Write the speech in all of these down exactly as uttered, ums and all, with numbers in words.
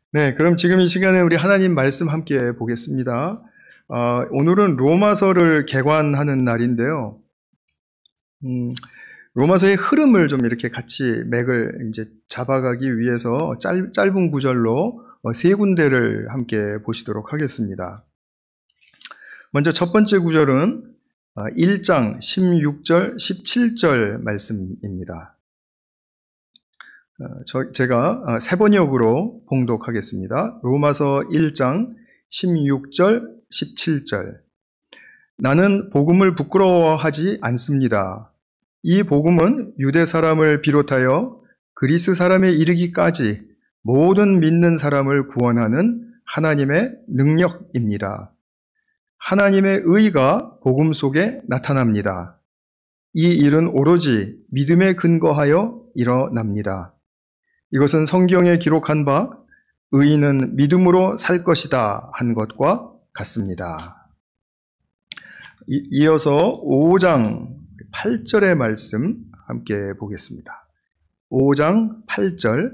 네, 그럼 지금 이 시간에 우리 하나님 말씀 함께 보겠습니다. 어, 오늘은 로마서를 개관하는 날인데요. 음, 로마서의 흐름을 좀 이렇게 같이 맥을 이제 잡아가기 위해서 짧, 짧은 구절로 어, 세 군데를 함께 보시도록 하겠습니다. 먼저 첫 번째 구절은 어, 일 장 십육 절, 십칠 절 말씀입니다. 어, 저, 제가 세 번역으로 봉독하겠습니다. 로마서 일 장 십육 절, 십칠 절. 나는 복음을 부끄러워하지 않습니다. 이 복음은 유대 사람을 비롯하여 그리스 사람에 이르기까지 모든 믿는 사람을 구원하는 하나님의 능력입니다. 하나님의 의가 복음 속에 나타납니다. 이 일은 오로지 믿음에 근거하여 일어납니다. 이것은 성경에 기록한 바 의인은 믿음으로 살 것이다 한 것과 같습니다. 이, 이어서 오 장 팔 절의 말씀 함께 보겠습니다. 오 장 팔 절.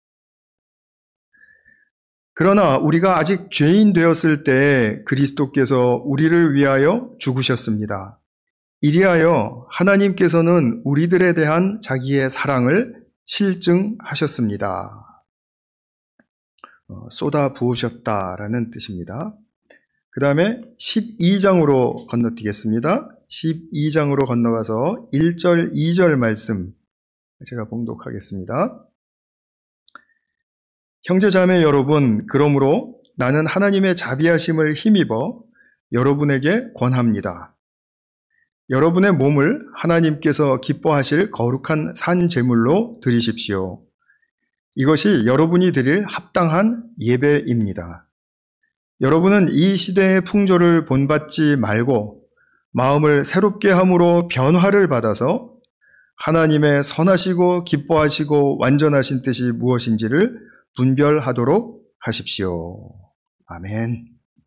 그러나 우리가 아직 죄인 되었을 때 그리스도께서 우리를 위하여 죽으셨습니다. 이리하여 하나님께서는 우리들에 대한 자기의 사랑을 실증하셨습니다. 어, 쏟아 부으셨다라는 뜻입니다. 그 다음에 십이 장으로 건너뛰겠습니다. 십이 장으로 건너가서 일 절, 이 절 말씀 제가 봉독하겠습니다. 형제자매 여러분, 그러므로 나는 하나님의 자비하심을 힘입어 여러분에게 권합니다. 여러분의 몸을 하나님께서 기뻐하실 거룩한 산 제물로 드리십시오. 이것이 여러분이 드릴 합당한 예배입니다. 여러분은 이 시대의 풍조를 본받지 말고 마음을 새롭게 함으로 변화를 받아서 하나님의 선하시고 기뻐하시고 완전하신 뜻이 무엇인지를 분별하도록 하십시오. 아멘.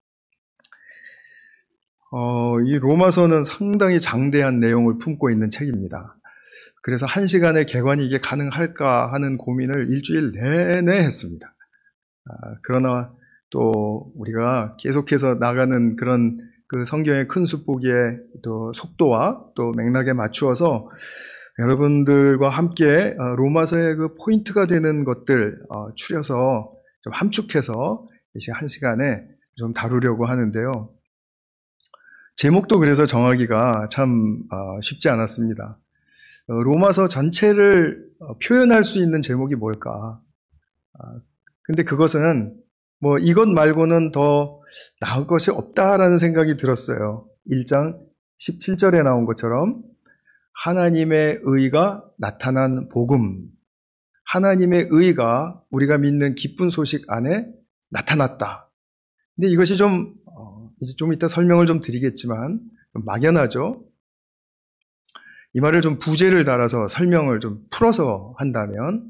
어, 이 로마서는 상당히 장대한 내용을 품고 있는 책입니다. 그래서 한 시간에 개관이 이게 가능할까 하는 고민을 일주일 내내 했습니다. 아, 그러나 또 우리가 계속해서 나가는 그런 그 성경의 큰 숫보기의 또 속도와 또 맥락에 맞추어서 여러분들과 함께 로마서의 그 포인트가 되는 것들 추려서 좀 함축해서 이제 한 시간에 좀 다루려고 하는데요. 제목도 그래서 정하기가 참 쉽지 않았습니다. 로마서 전체를 표현할 수 있는 제목이 뭘까? 근데 그것은 뭐 이것 말고는 더 나을 것이 없다라는 생각이 들었어요. 일 장 십칠 절에 나온 것처럼 하나님의 의가 나타난 복음, 하나님의 의가 우리가 믿는 기쁜 소식 안에 나타났다. 근데 이것이 좀 어, 이제 좀 이따 설명을 좀 드리겠지만 좀 막연하죠. 이 말을 좀 부제를 달아서 설명을 좀 풀어서 한다면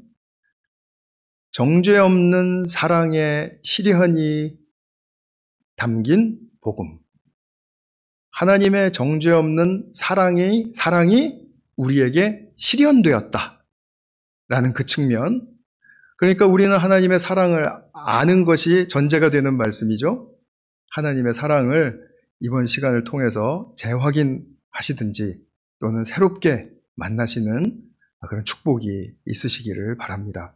정죄 없는 사랑의 실현이 담긴 복음. 하나님의 정죄 없는 사랑이, 사랑이 우리에게 실현되었다. 라는 그 측면. 그러니까 우리는 하나님의 사랑을 아는 것이 전제가 되는 말씀이죠. 하나님의 사랑을 이번 시간을 통해서 재확인하시든지 또는 새롭게 만나시는 그런 축복이 있으시기를 바랍니다.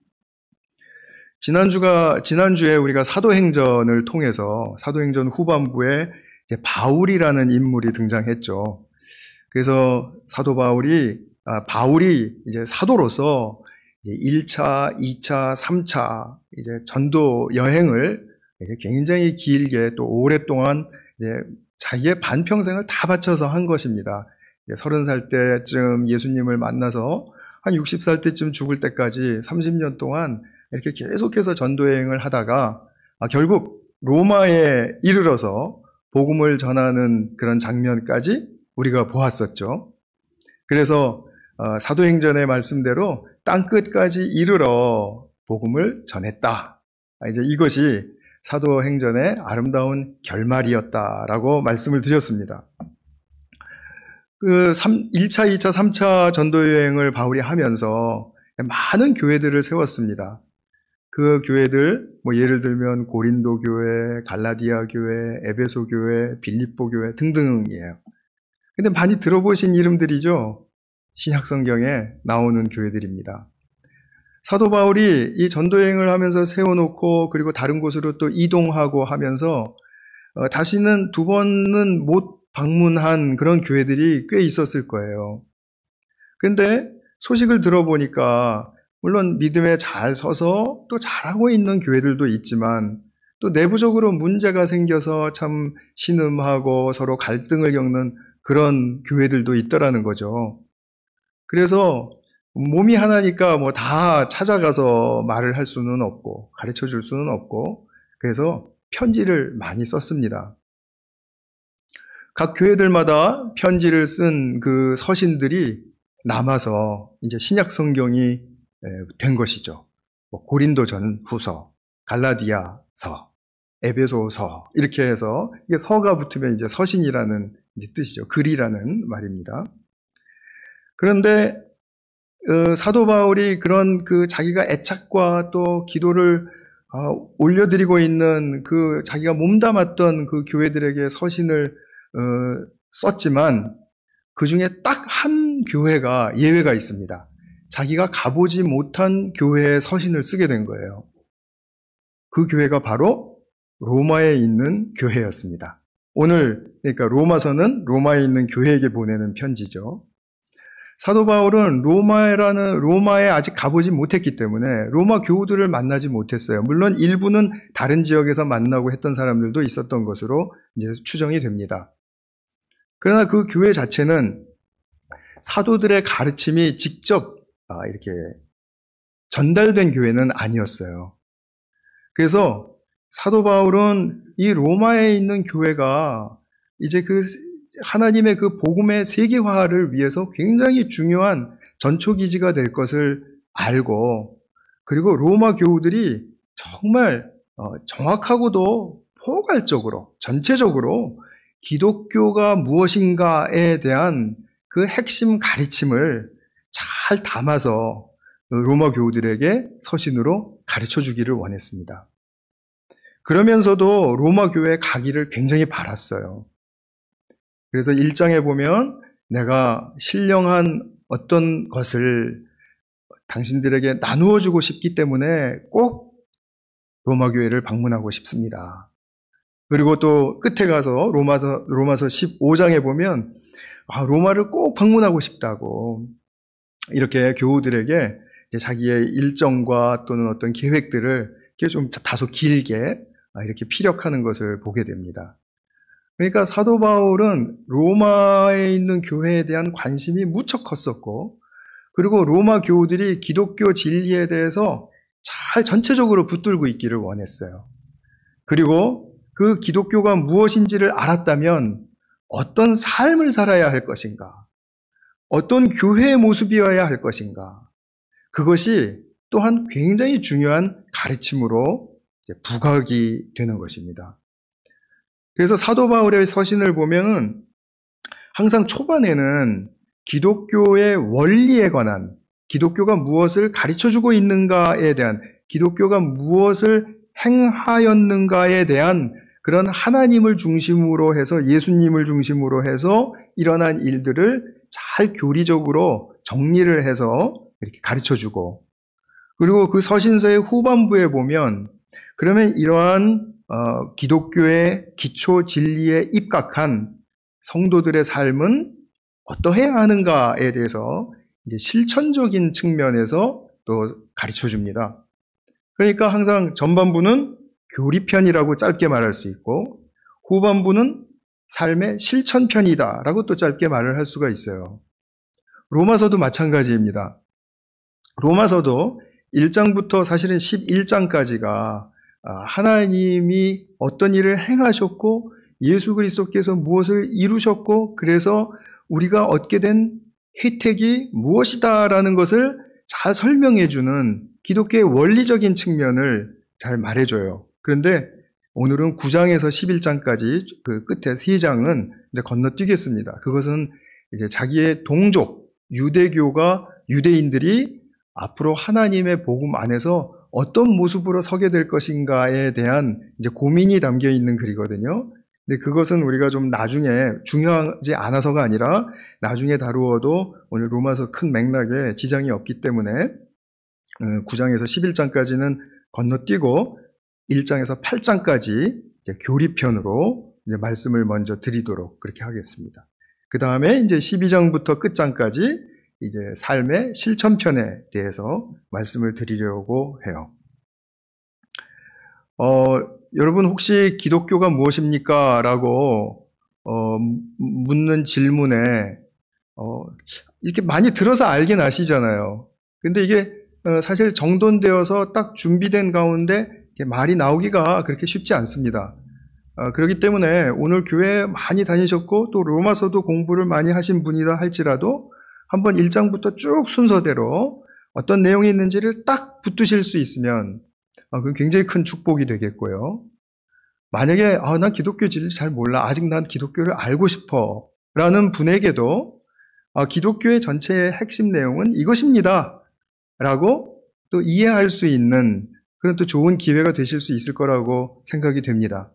지난주가, 지난주에 우리가 사도행전을 통해서 사도행전 후반부에 바울이라는 인물이 등장했죠. 그래서 사도 바울이, 아, 바울이 이제 사도로서 일 차, 이 차, 삼 차 이제 전도 여행을 굉장히 길게 또 오랫동안 이제 자기의 반평생을 다 바쳐서 한 것입니다. 서른 살 때쯤 예수님을 만나서 한 육십 살 때쯤 죽을 때까지 삼십 년 동안 이렇게 계속해서 전도여행을 하다가 아, 결국 로마에 이르러서 복음을 전하는 그런 장면까지 우리가 보았었죠. 그래서 어, 사도행전의 말씀대로 땅끝까지 이르러 복음을 전했다. 아, 이제 이것이 사도행전의 아름다운 결말이었다라고 말씀을 드렸습니다. 그 일 차, 이 차, 삼 차 전도여행을 바울이 하면서 많은 교회들을 세웠습니다. 그 교회들, 뭐 예를 들면 고린도 교회, 갈라디아 교회, 에베소 교회, 빌립보 교회 등등이에요. 근데 많이 들어보신 이름들이죠. 신약 성경에 나오는 교회들입니다. 사도 바울이 이 전도여행을 하면서 세워놓고 그리고 다른 곳으로 또 이동하고 하면서 어, 다시는 두 번은 못 방문한 그런 교회들이 꽤 있었을 거예요. 근데 소식을 들어보니까 물론 믿음에 잘 서서 또 잘하고 있는 교회들도 있지만 또 내부적으로 문제가 생겨서 참 신음하고 서로 갈등을 겪는 그런 교회들도 있더라는 거죠. 그래서 몸이 하나니까 뭐 다 찾아가서 말을 할 수는 없고 가르쳐 줄 수는 없고 그래서 편지를 많이 썼습니다. 각 교회들마다 편지를 쓴 그 서신들이 남아서 이제 신약 성경이 된 것이죠. 뭐 고린도전 후서, 갈라디아서, 에베소서 이렇게 해서 이게 서가 붙으면 이제 서신이라는 이제 뜻이죠. 글이라는 말입니다. 그런데 어, 사도 바울이 그런 그 자기가 애착과 또 기도를 어, 올려드리고 있는 그 자기가 몸담았던 그 교회들에게 서신을 어, 썼지만 그 중에 딱 한 교회가 예외가 있습니다. 자기가 가보지 못한 교회에 서신을 쓰게 된 거예요. 그 교회가 바로 로마에 있는 교회였습니다. 오늘 그러니까 로마서는 로마에 있는 교회에게 보내는 편지죠. 사도 바울은 로마라는 로마에 아직 가보지 못했기 때문에 로마 교우들을 만나지 못했어요. 물론 일부는 다른 지역에서 만나고 했던 사람들도 있었던 것으로 이제 추정이 됩니다. 그러나 그 교회 자체는 사도들의 가르침이 직접 이렇게 전달된 교회는 아니었어요. 그래서 사도 바울은 이 로마에 있는 교회가 이제 그 하나님의 그 복음의 세계화를 위해서 굉장히 중요한 전초기지가 될 것을 알고 그리고 로마 교우들이 정말 정확하고도 포괄적으로 전체적으로 기독교가 무엇인가에 대한 그 핵심 가르침을 잘 담아서 로마 교우들에게 서신으로 가르쳐 주기를 원했습니다. 그러면서도 로마 교회에 가기를 굉장히 바랐어요. 그래서 일 장에 보면 내가 신령한 어떤 것을 당신들에게 나누어 주고 싶기 때문에 꼭 로마 교회를 방문하고 싶습니다. 그리고 또 끝에 가서 로마서, 로마서 십오 장에 보면 아, 로마를 꼭 방문하고 싶다고 이렇게 교우들에게 이제 자기의 일정과 또는 어떤 계획들을 이렇게 좀 다소 길게 이렇게 피력하는 것을 보게 됩니다. 그러니까 사도 바울은 로마에 있는 교회에 대한 관심이 무척 컸었고 그리고 로마 교우들이 기독교 진리에 대해서 잘 전체적으로 붙들고 있기를 원했어요. 그리고 그 기독교가 무엇인지를 알았다면 어떤 삶을 살아야 할 것인가, 어떤 교회의 모습이어야 할 것인가, 그것이 또한 굉장히 중요한 가르침으로 부각이 되는 것입니다. 그래서 사도 바울의 서신을 보면은 항상 초반에는 기독교의 원리에 관한, 기독교가 무엇을 가르쳐주고 있는가에 대한, 기독교가 무엇을 행하였는가에 대한 그런 하나님을 중심으로 해서 예수님을 중심으로 해서 일어난 일들을 잘 교리적으로 정리를 해서 이렇게 가르쳐주고 그리고 그 서신서의 후반부에 보면 그러면 이러한 어, 기독교의 기초 진리에 입각한 성도들의 삶은 어떠해야 하는가에 대해서 이제 실천적인 측면에서 또 가르쳐 줍니다. 그러니까 항상 전반부는 교리편이라고 짧게 말할 수 있고 후반부는 삶의 실천편이다라고 또 짧게 말을 할 수가 있어요. 로마서도 마찬가지입니다. 로마서도 일 장부터 사실은 십일 장까지가 하나님이 어떤 일을 행하셨고 예수 그리스도께서 무엇을 이루셨고 그래서 우리가 얻게 된 혜택이 무엇이다라는 것을 잘 설명해주는 기독교의 원리적인 측면을 잘 말해줘요. 그런데 오늘은 구 장에서 십일 장까지 그 끝에 세 장은 이제 건너뛰겠습니다. 그것은 이제 자기의 동족, 유대교가, 유대인들이 앞으로 하나님의 복음 안에서 어떤 모습으로 서게 될 것인가에 대한 이제 고민이 담겨 있는 글이거든요. 근데 그것은 우리가 좀 나중에 중요하지 않아서가 아니라 나중에 다루어도 오늘 로마서 큰 맥락에 지장이 없기 때문에 구 장에서 십일 장까지는 건너뛰고 일 장에서 팔 장까지 교리편으로 이제 말씀을 먼저 드리도록 그렇게 하겠습니다. 그 다음에 이제 십이 장부터 끝장까지 이제 삶의 실천편에 대해서 말씀을 드리려고 해요. 어, 여러분 혹시 기독교가 무엇입니까? 라고 어, 묻는 질문에 어, 이렇게 많이 들어서 알긴 아시잖아요. 근데 이게 어, 사실 정돈되어서 딱 준비된 가운데 말이 나오기가 그렇게 쉽지 않습니다. 어, 그렇기 때문에 오늘 교회 많이 다니셨고 또 로마서도 공부를 많이 하신 분이다 할지라도 한번 일 장부터 쭉 순서대로 어떤 내용이 있는지를 딱 붙드실 수 있으면 어, 그건 굉장히 큰 축복이 되겠고요. 만약에 아, 난 기독교 진리 잘 몰라. 아직 난 기독교를 알고 싶어. 라는 분에게도 아, 기독교의 전체의 핵심 내용은 이것입니다. 라고 또 이해할 수 있는 그런 또 좋은 기회가 되실 수 있을 거라고 생각이 됩니다.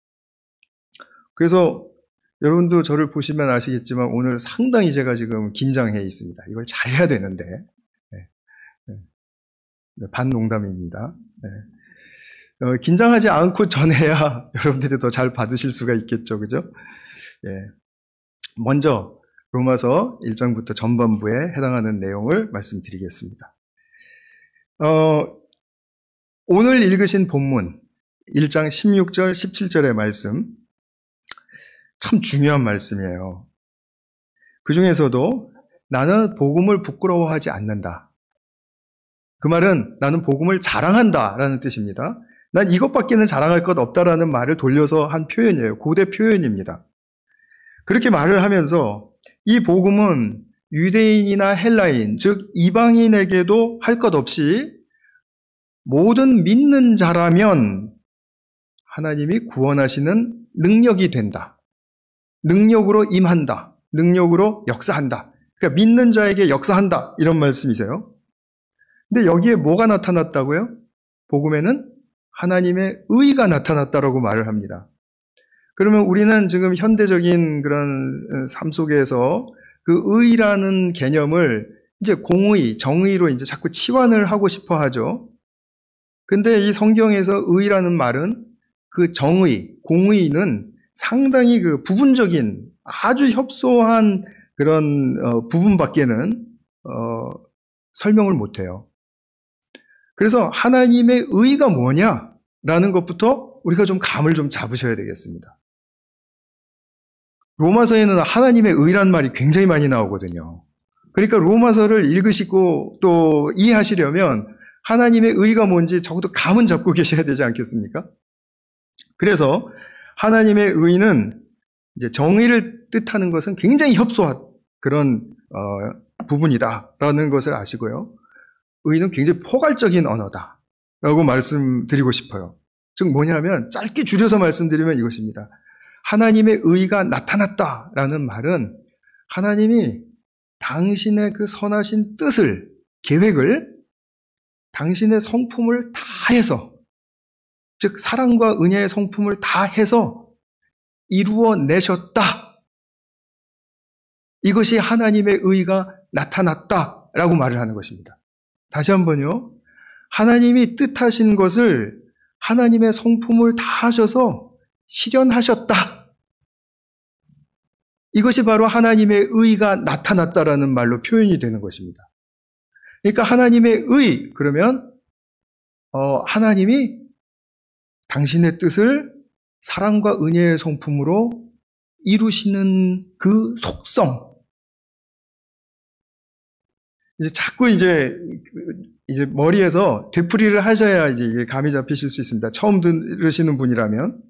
그래서 여러분도 저를 보시면 아시겠지만 오늘 상당히 제가 지금 긴장해 있습니다. 이걸 잘해야 되는데. 네. 네. 반농담입니다. 네. 어, 긴장하지 않고 전해야 여러분들이 더 잘 받으실 수가 있겠죠. 그죠? 예. 먼저 로마서 일 장부터 전반부에 해당하는 내용을 말씀드리겠습니다. 어, 오늘 읽으신 본문 일 장 십육 절, 십칠 절의 말씀 참 중요한 말씀이에요. 그 중에서도 나는 복음을 부끄러워하지 않는다. 그 말은 나는 복음을 자랑한다 라는 뜻입니다. 난 이것밖에는 자랑할 것 없다라는 말을 돌려서 한 표현이에요. 고대 표현입니다. 그렇게 말을 하면서 이 복음은 유대인이나 헬라인, 즉 이방인에게도 할 것 없이 모든 믿는 자라면 하나님이 구원하시는 능력이 된다. 능력으로 임한다. 능력으로 역사한다. 그러니까 믿는 자에게 역사한다. 이런 말씀이세요. 근데 여기에 뭐가 나타났다고요? 복음에는 하나님의 의가 나타났다라고 말을 합니다. 그러면 우리는 지금 현대적인 그런 삶 속에서 그 의라는 개념을 이제 공의, 정의로 이제 자꾸 치환을 하고 싶어 하죠. 근데 이 성경에서 의라는 말은 그 정의, 공의는 상당히 그 부분적인 아주 협소한 그런 어, 부분밖에는 어, 설명을 못해요. 그래서 하나님의 의가 뭐냐라는 것부터 우리가 좀 감을 좀 잡으셔야 되겠습니다. 로마서에는 하나님의 의란 말이 굉장히 많이 나오거든요. 그러니까 로마서를 읽으시고 또 이해하시려면 하나님의 의가 뭔지 적어도 감은 잡고 계셔야 되지 않겠습니까? 그래서 하나님의 의는 이제 정의를 뜻하는 것은 굉장히 협소한 그런 어, 부분이다라는 것을 아시고요. 의는 굉장히 포괄적인 언어다라고 말씀드리고 싶어요. 즉 뭐냐면 짧게 줄여서 말씀드리면 이것입니다. 하나님의 의가 나타났다라는 말은 하나님이 당신의 그 선하신 뜻을, 계획을 당신의 성품을 다해서, 즉 사랑과 은혜의 성품을 다해서 이루어내셨다. 이것이 하나님의 의가 나타났다라고 말을 하는 것입니다. 다시 한번요. 하나님이 뜻하신 것을 하나님의 성품을 다하셔서 실현하셨다. 이것이 바로 하나님의 의가 나타났다라는 말로 표현이 되는 것입니다. 그러니까 하나님의 의, 그러면 어, 하나님이 당신의 뜻을 사랑과 은혜의 성품으로 이루시는 그 속성. 이제 자꾸 이제 이제 머리에서 되풀이를 하셔야 이제 이게 감이 잡히실 수 있습니다. 처음 들으시는 분이라면.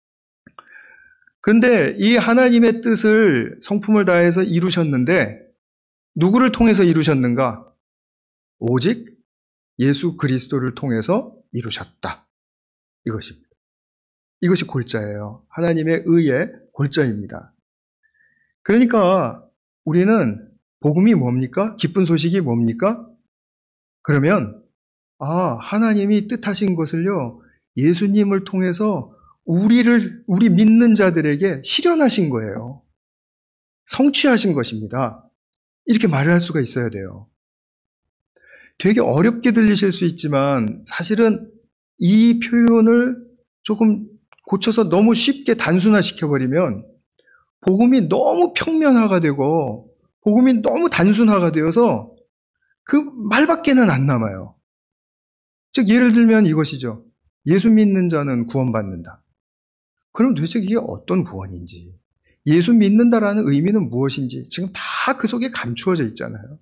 그런데 이 하나님의 뜻을 성품을 다해서 이루셨는데 누구를 통해서 이루셨는가? 오직 예수 그리스도를 통해서 이루셨다. 이것입니다. 이것이 골자예요. 하나님의 의의 골자입니다. 그러니까 우리는 복음이 뭡니까? 기쁜 소식이 뭡니까? 그러면 아, 하나님이 뜻하신 것을요, 예수님을 통해서 우리를, 우리 믿는 자들에게 실현하신 거예요. 성취하신 것입니다. 이렇게 말을 할 수가 있어야 돼요. 되게 어렵게 들리실 수 있지만 사실은 이 표현을 조금 고쳐서 너무 쉽게 단순화시켜버리면 복음이 너무 평면화가 되고 복음이 너무 단순화가 되어서 그 말밖에는 안 남아요. 즉 예를 들면 이것이죠. 예수 믿는 자는 구원받는다. 그럼 도대체 이게 어떤 구원인지, 예수 믿는다라는 의미는 무엇인지 지금 다 그 속에 감추어져 있잖아요.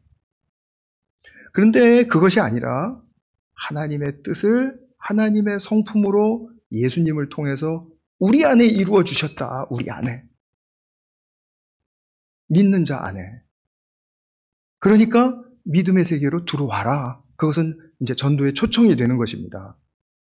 그런데 그것이 아니라 하나님의 뜻을 하나님의 성품으로 예수님을 통해서 우리 안에 이루어 주셨다. 우리 안에. 믿는 자 안에. 그러니까 믿음의 세계로 들어와라. 그것은 이제 전도의 초청이 되는 것입니다.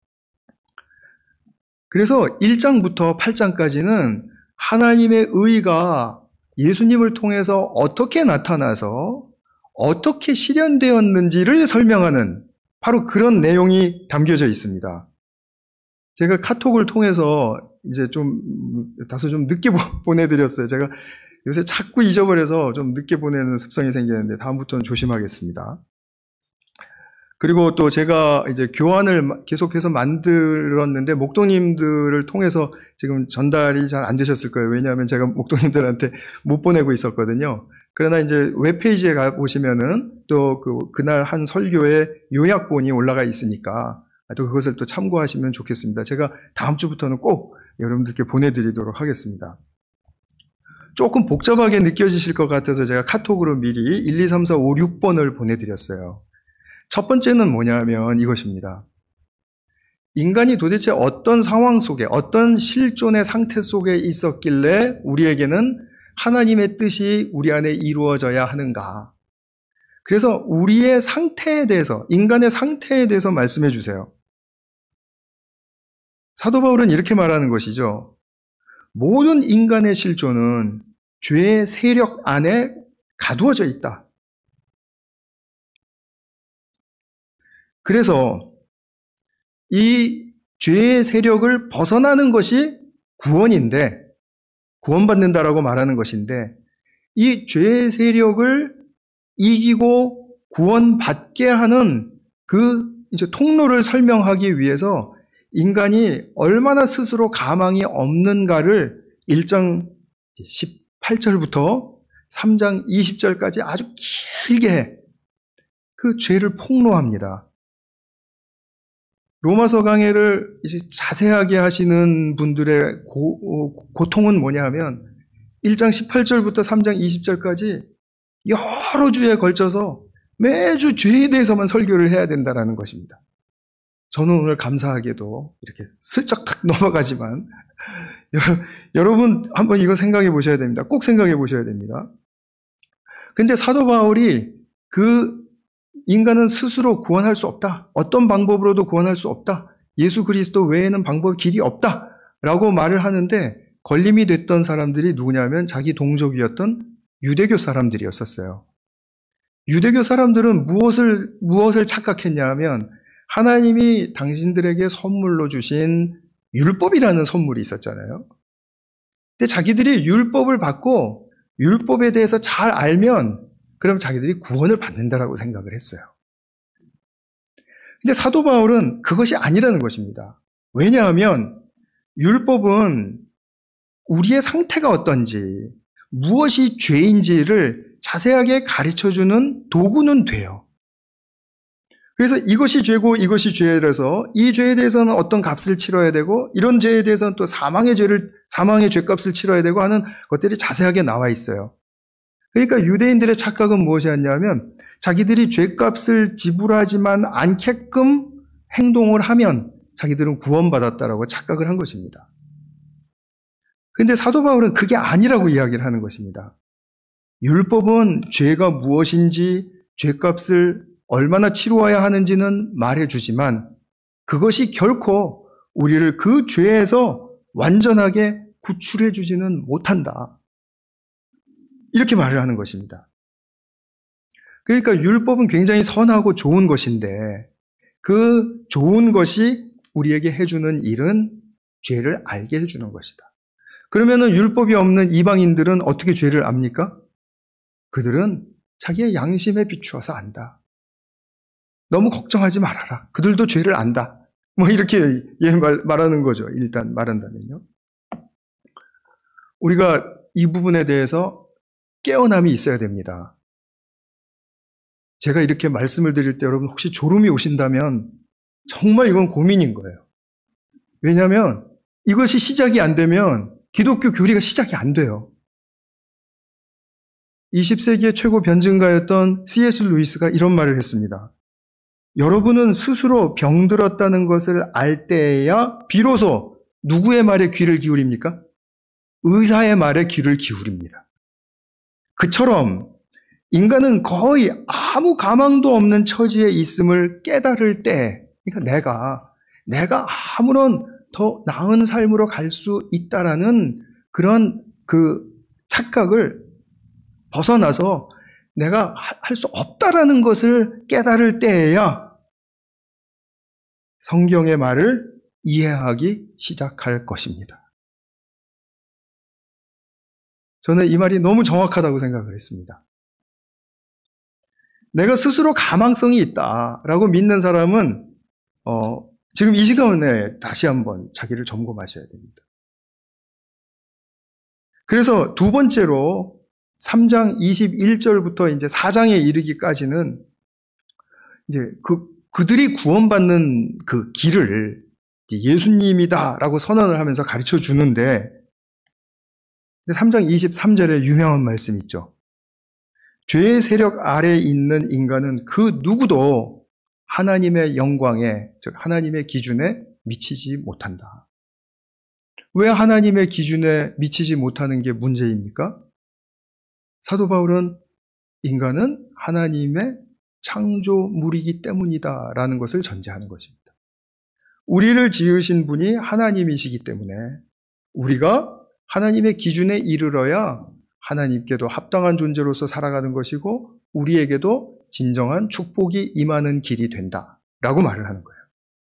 그래서 일 장부터 팔 장까지는 하나님의 의가 예수님을 통해서 어떻게 나타나서 어떻게 실현되었는지를 설명하는 바로 그런 내용이 담겨져 있습니다. 제가 카톡을 통해서 이제 좀 다소 좀 늦게 보내드렸어요. 제가 요새 자꾸 잊어버려서 좀 늦게 보내는 습성이 생기는데 다음부터는 조심하겠습니다. 그리고 또 제가 이제 교환을 계속해서 만들었는데 목동님들을 통해서 지금 전달이 잘 안 되셨을 거예요. 왜냐하면 제가 목동님들한테 못 보내고 있었거든요. 그러나 이제 웹페이지에 가 보시면은 또 그, 그날 한 설교의 요약본이 올라가 있으니까 또 그것을 또 참고하시면 좋겠습니다. 제가 다음 주부터는 꼭 여러분들께 보내드리도록 하겠습니다. 조금 복잡하게 느껴지실 것 같아서 제가 카톡으로 미리 일, 이, 삼, 사, 오, 육 번을 보내드렸어요. 첫 번째는 뭐냐면 이것입니다. 인간이 도대체 어떤 상황 속에, 어떤 실존의 상태 속에 있었길래 우리에게는 하나님의 뜻이 우리 안에 이루어져야 하는가. 그래서 우리의 상태에 대해서, 인간의 상태에 대해서 말씀해 주세요. 사도 바울은 이렇게 말하는 것이죠. 모든 인간의 실존은 죄의 세력 안에 가두어져 있다. 그래서 이 죄의 세력을 벗어나는 것이 구원인데, 구원받는다라고 말하는 것인데, 이 죄의 세력을 이기고 구원받게 하는 그 이제 통로를 설명하기 위해서 인간이 얼마나 스스로 가망이 없는가를 일 장 십팔 절부터 삼 장 이십 절까지 아주 길게 그 죄를 폭로합니다. 로마서 강해를 이제 자세하게 하시는 분들의 고, 고통은 뭐냐 하면 일 장 십팔 절부터 삼 장 이십 절까지 여러 주에 걸쳐서 매주 죄에 대해서만 설교를 해야 된다는 것입니다. 저는 오늘 감사하게도 이렇게 슬쩍 탁 넘어가지만 여러분 한번 이거 생각해 보셔야 됩니다. 꼭 생각해 보셔야 됩니다. 근데 사도 바울이 그 인간은 스스로 구원할 수 없다. 어떤 방법으로도 구원할 수 없다. 예수 그리스도 외에는 방법, 길이 없다. 라고 말을 하는데 걸림이 됐던 사람들이 누구냐면 자기 동족이었던 유대교 사람들이었었어요. 유대교 사람들은 무엇을, 무엇을 착각했냐 하면 하나님이 당신들에게 선물로 주신 율법이라는 선물이 있었잖아요. 근데 자기들이 율법을 받고 율법에 대해서 잘 알면 그럼 자기들이 구원을 받는다라고 생각을 했어요. 근데 사도 바울은 그것이 아니라는 것입니다. 왜냐하면 율법은 우리의 상태가 어떤지, 무엇이 죄인지를 자세하게 가르쳐주는 도구는 돼요. 그래서 이것이 죄고 이것이 죄라서 이 죄에 대해서는 어떤 값을 치러야 되고 이런 죄에 대해서는 또 사망의 죄를, 사망의 죄값을 치러야 되고 하는 것들이 자세하게 나와 있어요. 그러니까 유대인들의 착각은 무엇이었냐면 자기들이 죄값을 지불하지만 않게끔 행동을 하면 자기들은 구원받았다라고 착각을 한 것입니다. 그런데 사도 바울은 그게 아니라고 이야기를 하는 것입니다. 율법은 죄가 무엇인지 죄값을 얼마나 치루어야 하는지는 말해주지만 그것이 결코 우리를 그 죄에서 완전하게 구출해주지는 못한다. 이렇게 말을 하는 것입니다. 그러니까 율법은 굉장히 선하고 좋은 것인데 그 좋은 것이 우리에게 해주는 일은 죄를 알게 해주는 것이다. 그러면은 율법이 없는 이방인들은 어떻게 죄를 압니까? 그들은 자기의 양심에 비추어서 안다. 너무 걱정하지 말아라. 그들도 죄를 안다. 뭐 이렇게 예, 말, 말하는 거죠. 일단 말한다면요. 우리가 이 부분에 대해서 깨어남이 있어야 됩니다. 제가 이렇게 말씀을 드릴 때 여러분 혹시 졸음이 오신다면 정말 이건 고민인 거예요. 왜냐하면 이것이 시작이 안 되면 기독교 교리가 시작이 안 돼요. 이십 세기의 최고 변증가였던 씨 에스 루이스가 이런 말을 했습니다. 여러분은 스스로 병들었다는 것을 알 때에야 비로소 누구의 말에 귀를 기울입니까? 의사의 말에 귀를 기울입니다. 그처럼 인간은 거의 아무 가망도 없는 처지에 있음을 깨달을 때, 그러니까 내가, 내가 아무런 더 나은 삶으로 갈 수 있다라는 그런 그 착각을 벗어나서 내가 할 수 없다라는 것을 깨달을 때에야 성경의 말을 이해하기 시작할 것입니다. 저는 이 말이 너무 정확하다고 생각을 했습니다. 내가 스스로 가망성이 있다라고 믿는 사람은 어, 지금 이 시간에 다시 한번 자기를 점검하셔야 됩니다. 그래서 두 번째로 삼 장 이십일 절부터 이제 사 장에 이르기까지는 이제 그, 그들이 구원받는 그 길을 예수님이다라고 선언을 하면서 가르쳐 주는데 삼 장 이십삼 절에 유명한 말씀 있죠. 죄의 세력 아래에 있는 인간은 그 누구도 하나님의 영광에, 즉 하나님의 기준에 미치지 못한다. 왜 하나님의 기준에 미치지 못하는 게 문제입니까? 사도 바울은 인간은 하나님의 창조물이기 때문이다라는 것을 전제하는 것입니다. 우리를 지으신 분이 하나님이시기 때문에 우리가 하나님의 기준에 이르러야 하나님께도 합당한 존재로서 살아가는 것이고 우리에게도 진정한 축복이 임하는 길이 된다라고 말을 하는 거예요.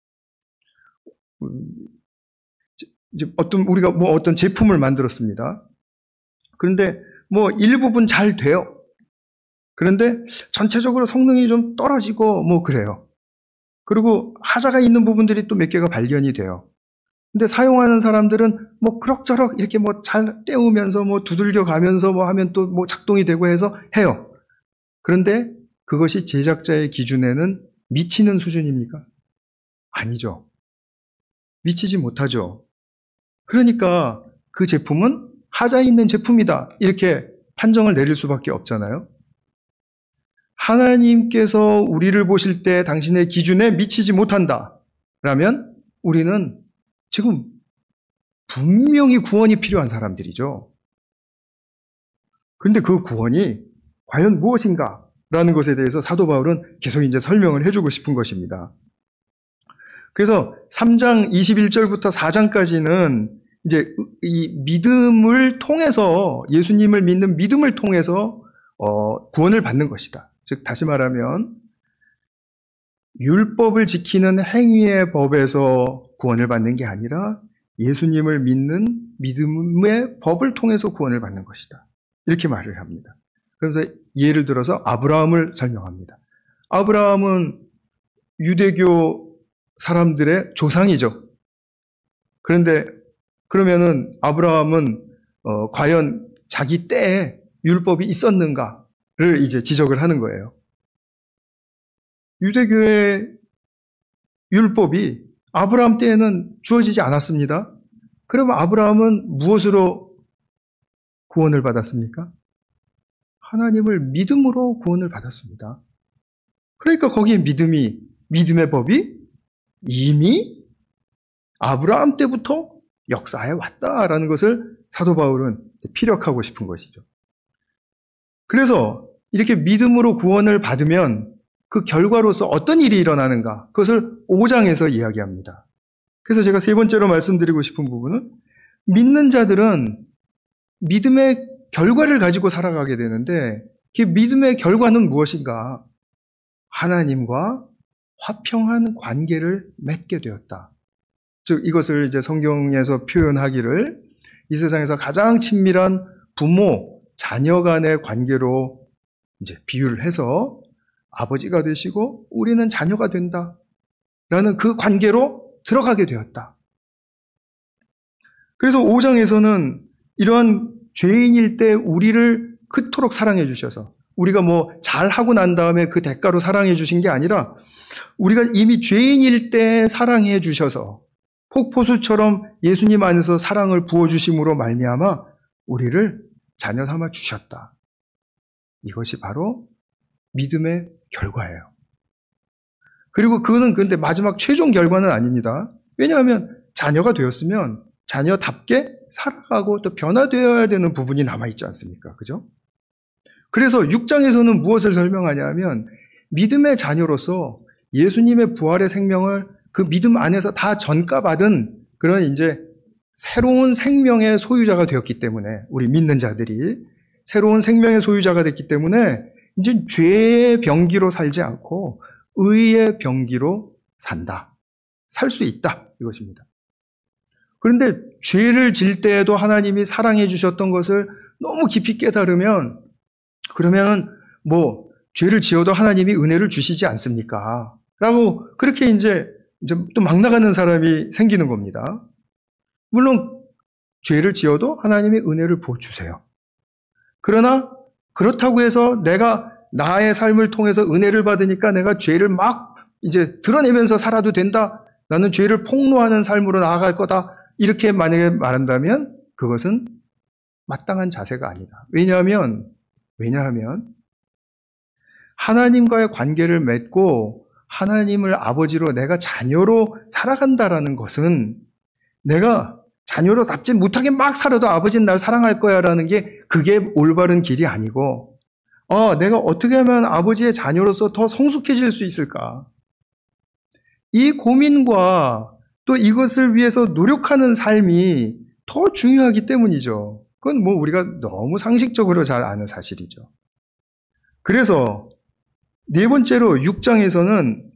이제 어떤 우리가 뭐 어떤 제품을 만들었습니다. 그런데 뭐 일부분 잘 돼요. 그런데 전체적으로 성능이 좀 떨어지고 뭐 그래요. 그리고 하자가 있는 부분들이 또 몇 개가 발견이 돼요. 근데 사용하는 사람들은 뭐 그럭저럭 이렇게 뭐 잘 때우면서 뭐 두들겨 가면서 뭐 하면 또 뭐 작동이 되고 해서 해요. 그런데 그것이 제작자의 기준에는 미치는 수준입니까? 아니죠. 미치지 못하죠. 그러니까 그 제품은 하자 있는 제품이다. 이렇게 판정을 내릴 수밖에 없잖아요. 하나님께서 우리를 보실 때 당신의 기준에 미치지 못한다. 라면 우리는 지금 분명히 구원이 필요한 사람들이죠. 그런데 그 구원이 과연 무엇인가? 라는 것에 대해서 사도 바울은 계속 이제 설명을 해주고 싶은 것입니다. 그래서 삼 장 이십일 절부터 사 장까지는 이제 이 믿음을 통해서 예수님을 믿는 믿음을 통해서 어, 구원을 받는 것이다. 즉 다시 말하면 율법을 지키는 행위의 법에서 구원을 받는 게 아니라 예수님을 믿는 믿음의 법을 통해서 구원을 받는 것이다. 이렇게 말을 합니다. 그래서 예를 들어서 아브라함을 설명합니다. 아브라함은 유대교 사람들의 조상이죠. 그런데 그러면은 아브라함은 어, 과연 자기 때에 율법이 있었는가를 이제 지적을 하는 거예요. 유대교의 율법이 아브라함 때에는 주어지지 않았습니다. 그러면 아브라함은 무엇으로 구원을 받았습니까? 하나님을 믿음으로 구원을 받았습니다. 그러니까 거기에 믿음이, 믿음의 법이 이미 아브라함 때부터 역사해 왔다라는 것을 사도 바울은 피력하고 싶은 것이죠. 그래서 이렇게 믿음으로 구원을 받으면 그 결과로서 어떤 일이 일어나는가? 그것을 오 장에서 이야기합니다. 그래서 제가 세 번째로 말씀드리고 싶은 부분은 믿는 자들은 믿음의 결과를 가지고 살아가게 되는데 그 믿음의 결과는 무엇인가? 하나님과 화평한 관계를 맺게 되었다. 즉 이것을 이제 성경에서 표현하기를 이 세상에서 가장 친밀한 부모, 자녀 간의 관계로 이제 비유를 해서 아버지가 되시고 우리는 자녀가 된다. 라는 그 관계로 들어가게 되었다. 그래서 오 장에서는 이러한 죄인일 때 우리를 그토록 사랑해 주셔서 우리가 뭐 잘하고 난 다음에 그 대가로 사랑해 주신 게 아니라 우리가 이미 죄인일 때 사랑해 주셔서 폭포수처럼 예수님 안에서 사랑을 부어주심으로 말미암아 우리를 자녀 삼아 주셨다. 이것이 바로 믿음의 결과예요. 그리고 그거는 근데 마지막 최종 결과는 아닙니다. 왜냐하면 자녀가 되었으면 자녀답게 살아가고 또 변화되어야 되는 부분이 남아있지 않습니까? 그죠? 그래서 육 장에서는 무엇을 설명하냐면 믿음의 자녀로서 예수님의 부활의 생명을 그 믿음 안에서 다 전가받은 그런 이제 새로운 생명의 소유자가 되었기 때문에 우리 믿는 자들이 새로운 생명의 소유자가 됐기 때문에 이제 죄의 병기로 살지 않고 의의 병기로 산다. 살 수 있다. 이것입니다. 그런데 죄를 질 때에도 하나님이 사랑해 주셨던 것을 너무 깊이 깨달으면 그러면 뭐 죄를 지어도 하나님이 은혜를 주시지 않습니까? 라고 그렇게 이제 이제 또 막 나가는 사람이 생기는 겁니다. 물론 죄를 지어도 하나님이 은혜를 부어주세요. 그러나 그렇다고 해서 내가 나의 삶을 통해서 은혜를 받으니까 내가 죄를 막 이제 드러내면서 살아도 된다. 나는 죄를 폭로하는 삶으로 나아갈 거다. 이렇게 만약에 말한다면 그것은 마땅한 자세가 아니다. 왜냐하면 왜냐하면 하나님과의 관계를 맺고 하나님을 아버지로 내가 자녀로 살아간다라는 것은 내가 자녀로 납치 못하게 막 살아도 아버지는 날 사랑할 거야 라는 게 그게 올바른 길이 아니고 어, 내가 어떻게 하면 아버지의 자녀로서 더 성숙해질 수 있을까? 이 고민과 또 이것을 위해서 노력하는 삶이 더 중요하기 때문이죠. 그건 뭐 우리가 너무 상식적으로 잘 아는 사실이죠. 그래서 네 번째로 육 장에서는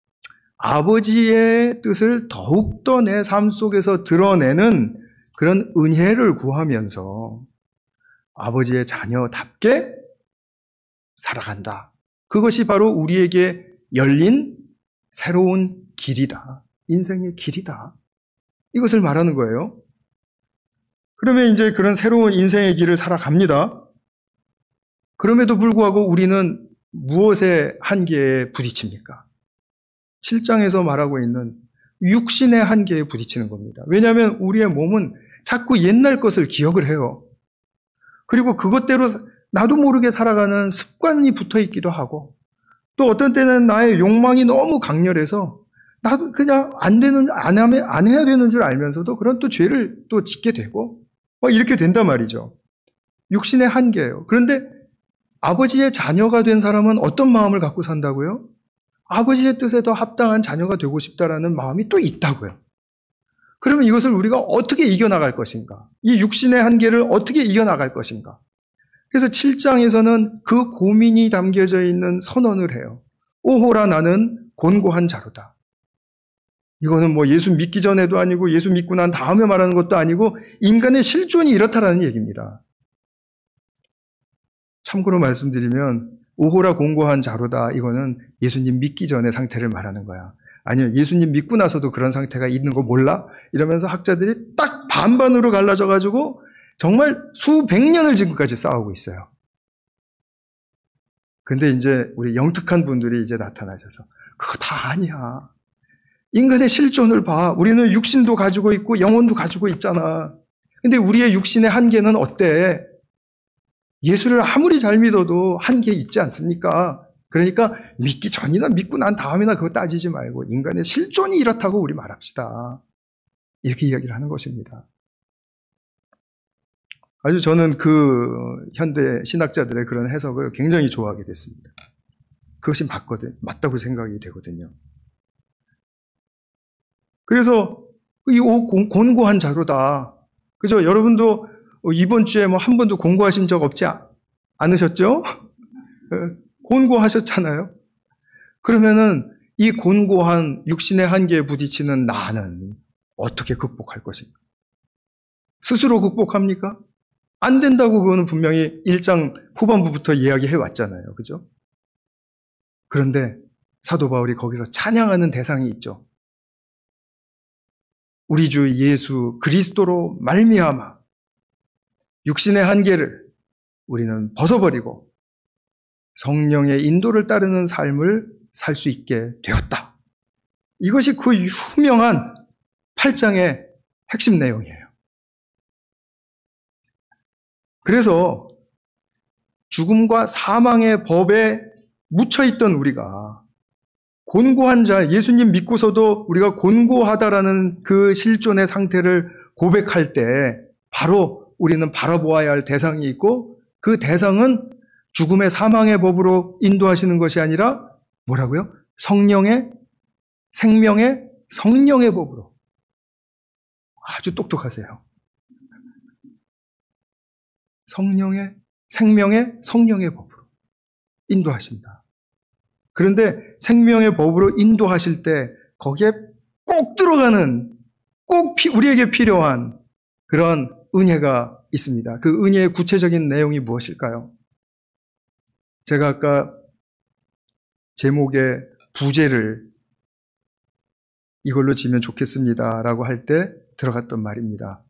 아버지의 뜻을 더욱더 내 삶 속에서 드러내는 그런 은혜를 구하면서 아버지의 자녀답게 살아간다. 그것이 바로 우리에게 열린 새로운 길이다. 인생의 길이다. 이것을 말하는 거예요. 그러면 이제 그런 새로운 인생의 길을 살아갑니다. 그럼에도 불구하고 우리는 무엇의 한계에 부딪힙니까? 칠 장에서 말하고 있는 육신의 한계에 부딪히는 겁니다. 왜냐하면 우리의 몸은 자꾸 옛날 것을 기억을 해요. 그리고 그것대로 나도 모르게 살아가는 습관이 붙어 있기도 하고 또 어떤 때는 나의 욕망이 너무 강렬해서 나도 그냥 안 되는, 안 하면, 안 해야 되는 줄 알면서도 그런 또 죄를 또 짓게 되고 막 이렇게 된단 말이죠. 육신의 한계예요. 그런데 아버지의 자녀가 된 사람은 어떤 마음을 갖고 산다고요? 아버지의 뜻에 더 합당한 자녀가 되고 싶다라는 마음이 또 있다고요. 그러면 이것을 우리가 어떻게 이겨나갈 것인가? 이 육신의 한계를 어떻게 이겨나갈 것인가? 그래서 칠 장에서는 그 고민이 담겨져 있는 선언을 해요. 오호라 나는 곤고한 자로다. 이거는 뭐 예수 믿기 전에도 아니고 예수 믿고 난 다음에 말하는 것도 아니고 인간의 실존이 이렇다라는 얘기입니다. 참고로 말씀드리면 오호라 곤고한 자로다 이거는 예수님 믿기 전의 상태를 말하는 거야. 아니요 예수님 믿고 나서도 그런 상태가 있는 거 몰라? 이러면서 학자들이 딱 반반으로 갈라져가지고 정말 수백 년을 지금까지 싸우고 있어요. 근데 이제 우리 영특한 분들이 이제 나타나셔서 그거 다 아니야. 인간의 실존을 봐. 우리는 육신도 가지고 있고 영혼도 가지고 있잖아. 근데 우리의 육신의 한계는 어때? 예수를 아무리 잘 믿어도 한계 있지 않습니까? 그러니까 믿기 전이나 믿고 난 다음이나 그거 따지지 말고 인간의 실존이 이렇다고 우리 말합시다. 이렇게 이야기를 하는 것입니다. 아주 저는 그 현대 신학자들의 그런 해석을 굉장히 좋아하게 됐습니다. 그것이 맞거든, 맞다고 생각이 되거든요. 그래서 이 곤고한 자로다. 그죠? 여러분도 이번 주에 뭐 한 번도 곤고하신 적 없지 않으셨죠? 곤고하셨잖아요. 그러면은 이 곤고한 육신의 한계에 부딪히는 나는 어떻게 극복할 것인가? 스스로 극복합니까? 안 된다고 그거는 분명히 일 장 후반부부터 이야기해 왔잖아요. 그죠? 그런데 사도 바울이 거기서 찬양하는 대상이 있죠. 우리 주 예수 그리스도로 말미암아 육신의 한계를 우리는 벗어버리고 성령의 인도를 따르는 삶을 살 수 있게 되었다. 이것이 그 유명한 팔 장의 핵심 내용이에요. 그래서 죽음과 사망의 법에 묻혀있던 우리가 곤고한 자, 예수님 믿고서도 우리가 곤고하다라는 그 실존의 상태를 고백할 때 바로 우리는 바라보아야 할 대상이 있고 그 대상은 죽음의 사망의 법으로 인도하시는 것이 아니라 뭐라고요? 성령의, 생명의, 성령의 법으로. 아주 똑똑하세요. 성령의, 생명의, 성령의 법으로 인도하신다. 그런데 생명의 법으로 인도하실 때 거기에 꼭 들어가는, 꼭 피, 우리에게 필요한 그런 은혜가 있습니다. 그 은혜의 구체적인 내용이 무엇일까요? 제가 아까 제목에 부제를 이걸로 지면 좋겠습니다 라고 할 때 들어갔던 말입니다.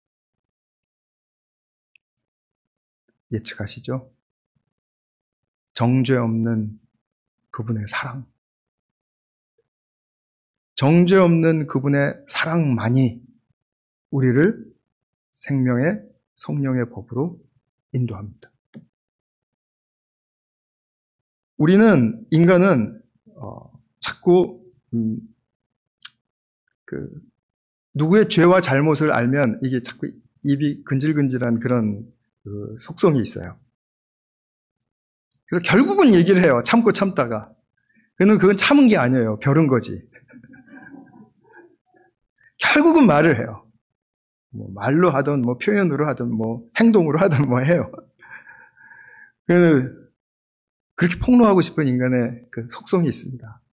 예측하시죠? 정죄 없는 그분의 사랑. 정죄 없는 그분의 사랑만이 우리를 생명의 성령의 법으로 인도합니다. 우리는, 인간은, 어, 자꾸, 음, 그, 누구의 죄와 잘못을 알면 이게 자꾸 입이 근질근질한 그런 그 속성이 있어요. 그래서 결국은 얘기를 해요. 참고 참다가. 그는 그건 참은 게 아니에요. 벼른 거지. 결국은 말을 해요. 뭐 말로 하든, 뭐 표현으로 하든, 뭐 행동으로 하든 뭐 해요. 그는 그렇게 폭로하고 싶은 인간의 그 속성이 있습니다.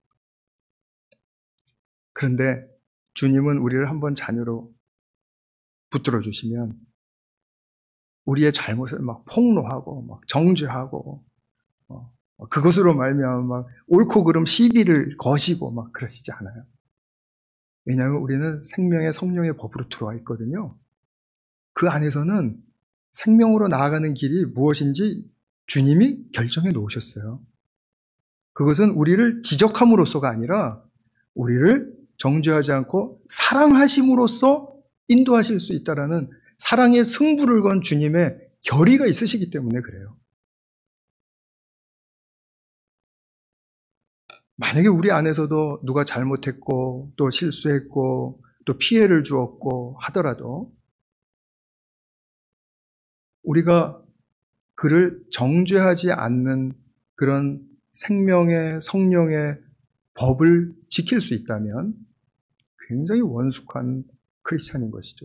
그런데 주님은 우리를 한번 자녀로 붙들어 주시면 우리의 잘못을 막 폭로하고 막 정죄하고 어, 그것으로 말미암아 막 옳고 그름 시비를 거시고 막 그러시지 않아요. 왜냐하면 우리는 생명의 성령의 법으로 들어와 있거든요. 그 안에서는 생명으로 나아가는 길이 무엇인지 주님이 결정해 놓으셨어요. 그것은 우리를 지적함으로써가 아니라 우리를 정죄하지 않고 사랑하심으로써 인도하실 수 있다라는 사랑의 승부를 건 주님의 결의가 있으시기 때문에 그래요. 만약에 우리 안에서도 누가 잘못했고 또 실수했고 또 피해를 주었고 하더라도 우리가 그를 정죄하지 않는 그런 생명의 성령의 법을 지킬 수 있다면 굉장히 원숙한 크리스찬인 것이죠.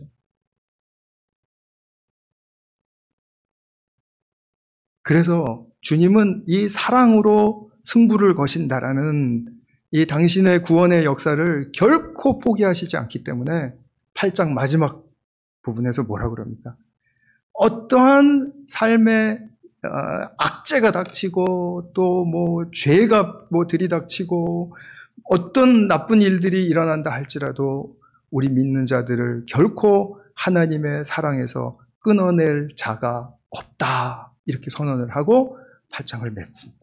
그래서 주님은 이 사랑으로 승부를 거신다라는 이 당신의 구원의 역사를 결코 포기하시지 않기 때문에 팔 장 마지막 부분에서 뭐라 그럽니까? 어떠한 삶의 악재가 닥치고 또 뭐 죄가 뭐 들이닥치고 어떤 나쁜 일들이 일어난다 할지라도 우리 믿는 자들을 결코 하나님의 사랑에서 끊어낼 자가 없다. 이렇게 선언을 하고 팔 장을 맺습니다.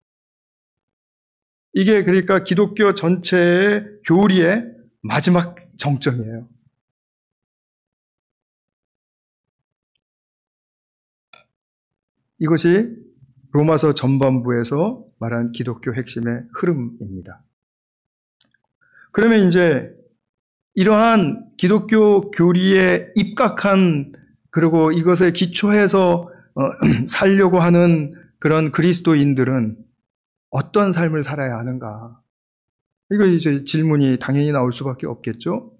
이게 그러니까 기독교 전체의 교리의 마지막 정점이에요. 이것이 로마서 전반부에서 말한 기독교 핵심의 흐름입니다. 그러면 이제 이러한 기독교 교리에 입각한 그리고 이것에 기초해서 어, 살려고 하는 그런 그리스도인들은 어떤 삶을 살아야 하는가? 이거 이제 질문이 당연히 나올 수밖에 없겠죠?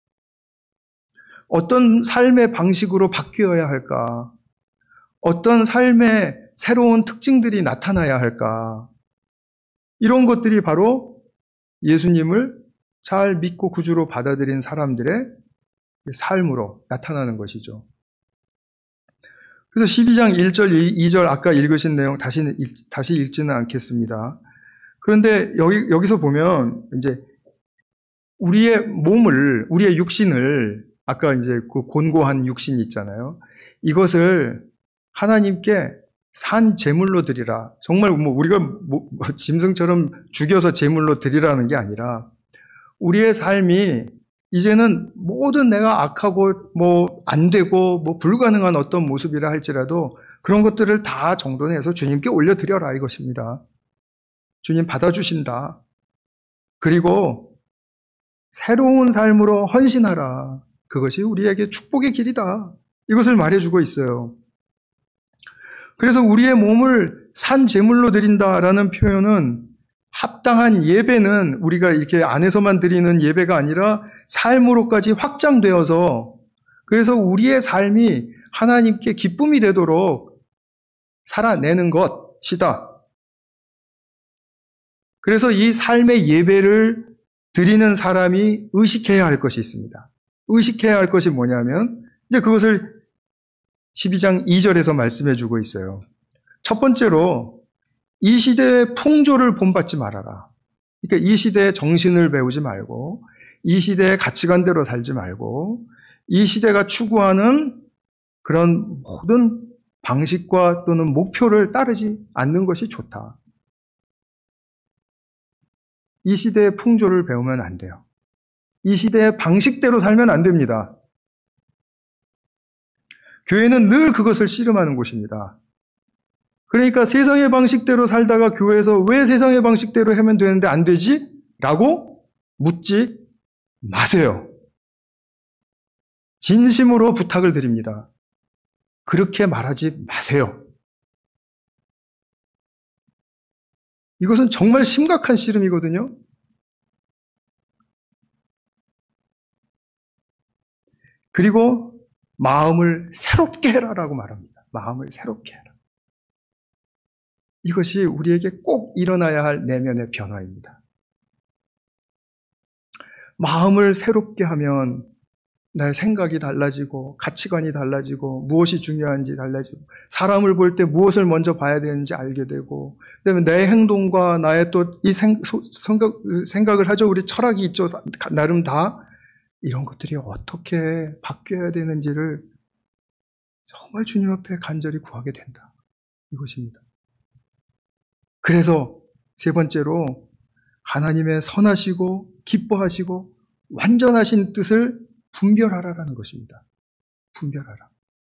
어떤 삶의 방식으로 바뀌어야 할까? 어떤 삶의 새로운 특징들이 나타나야 할까? 이런 것들이 바로 예수님을 잘 믿고 구주로 받아들인 사람들의 삶으로 나타나는 것이죠. 그래서 십이 장 일 절, 이 절 아까 읽으신 내용 다시, 다시 읽지는 않겠습니다. 그런데 여기, 여기서 보면 이제 우리의 몸을, 우리의 육신을, 아까 이제 그 곤고한 육신이 있잖아요. 이것을 하나님께 산 제물로 드리라. 정말 뭐 우리가 뭐 짐승처럼 죽여서 제물로 드리라는 게 아니라 우리의 삶이 이제는 모든 내가 악하고 뭐 안 되고 뭐 불가능한 어떤 모습이라 할지라도 그런 것들을 다 정돈해서 주님께 올려드려라 이것입니다. 주님 받아주신다. 그리고 새로운 삶으로 헌신하라. 그것이 우리에게 축복의 길이다. 이것을 말해주고 있어요. 그래서 우리의 몸을 산 제물로 드린다라는 표현은 합당한 예배는 우리가 이렇게 안에서만 드리는 예배가 아니라 삶으로까지 확장되어서 그래서 우리의 삶이 하나님께 기쁨이 되도록 살아내는 것이다. 그래서 이 삶의 예배를 드리는 사람이 의식해야 할 것이 있습니다. 의식해야 할 것이 뭐냐면 이제 그것을 십이 장 이 절에서 말씀해 주고 있어요. 첫 번째로 이 시대의 풍조를 본받지 말아라. 그러니까 이 시대의 정신을 배우지 말고 이 시대의 가치관대로 살지 말고 이 시대가 추구하는 그런 모든 방식과 또는 목표를 따르지 않는 것이 좋다. 이 시대의 풍조를 배우면 안 돼요. 이 시대의 방식대로 살면 안 됩니다. 교회는 늘 그것을 씨름하는 곳입니다. 그러니까 세상의 방식대로 살다가 교회에서 왜 세상의 방식대로 하면 되는데 안 되지? 라고 묻지 마세요. 진심으로 부탁을 드립니다. 그렇게 말하지 마세요. 이것은 정말 심각한 씨름이거든요. 그리고 마음을 새롭게 해라라고 말합니다. 마음을 새롭게 해라. 이것이 우리에게 꼭 일어나야 할 내면의 변화입니다. 마음을 새롭게 하면 나의 생각이 달라지고 가치관이 달라지고 무엇이 중요한지 달라지고 사람을 볼 때 무엇을 먼저 봐야 되는지 알게 되고 그다음에 내 행동과 나의 또 이 생각, 생각을 하죠. 우리 철학이 있죠. 나름 다 이런 것들이 어떻게 바뀌어야 되는지를 정말 주님 앞에 간절히 구하게 된다. 이것입니다. 그래서 세 번째로 하나님의 선하시고 기뻐하시고 완전하신 뜻을 분별하라라는 것입니다. 분별하라.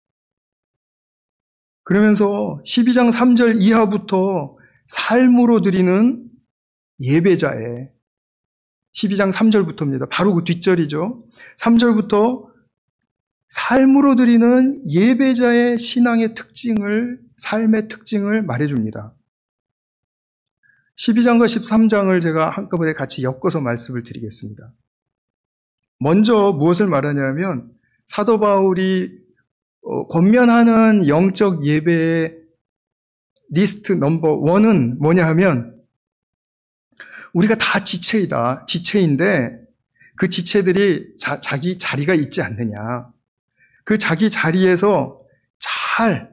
그러면서 십이 장 삼 절 이하부터 삶으로 드리는 예배자의 십이 장 삼 절부터입니다. 바로 그 뒷절이죠. 삼 절부터 삶으로 드리는 예배자의 신앙의 특징을, 삶의 특징을 말해줍니다. 십이 장과 십삼 장을 제가 한꺼번에 같이 엮어서 말씀을 드리겠습니다. 먼저 무엇을 말하냐면 사도 바울이 권면하는 영적 예배의 리스트 넘버 원은 뭐냐 하면 우리가 다 지체이다. 지체인데 그 지체들이 자, 자기 자리가 있지 않느냐. 그 자기 자리에서 잘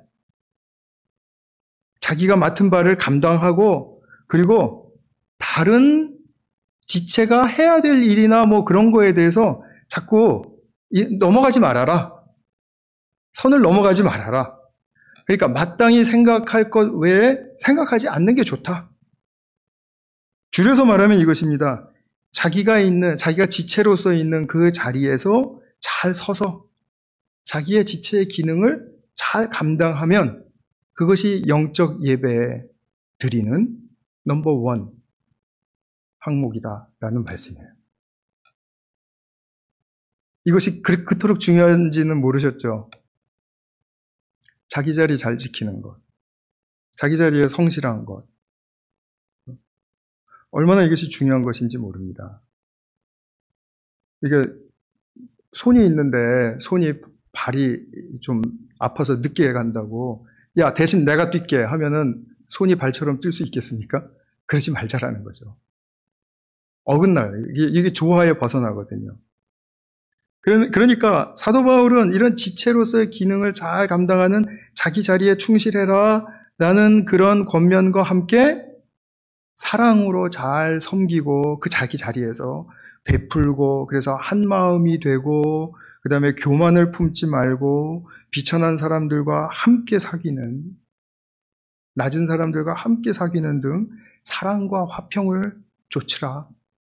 자기가 맡은 바를 감당하고 그리고 다른 지체가 해야 될 일이나 뭐 그런 거에 대해서 자꾸 넘어가지 말아라. 선을 넘어가지 말아라. 그러니까 마땅히 생각할 것 외에 생각하지 않는 게 좋다. 줄여서 말하면 이것입니다. 자기가 있는, 자기가 지체로서 있는 그 자리에서 잘 서서 자기의 지체의 기능을 잘 감당하면 그것이 영적 예배에 드리는 넘버 원 항목이다라는 말씀이에요. 이것이 그, 그토록 중요한지는 모르셨죠? 자기 자리 잘 지키는 것, 자기 자리에 성실한 것, 얼마나 이것이 중요한 것인지 모릅니다. 이게 손이 있는데 손이 발이 좀 아파서 늦게 간다고 야 대신 내가 뛸게 하면은 손이 발처럼 뛸 수 있겠습니까? 그러지 말자라는 거죠. 어긋나요. 이게, 이게 조화에 벗어나거든요. 그러니까 사도 바울은 이런 지체로서의 기능을 잘 감당하는 자기 자리에 충실해라 라는 그런 권면과 함께 사랑으로 잘 섬기고 그 자기 자리에서 베풀고 그래서 한 마음이 되고 그 다음에 교만을 품지 말고 비천한 사람들과 함께 사귀는, 낮은 사람들과 함께 사귀는 등 사랑과 화평을 좇으라.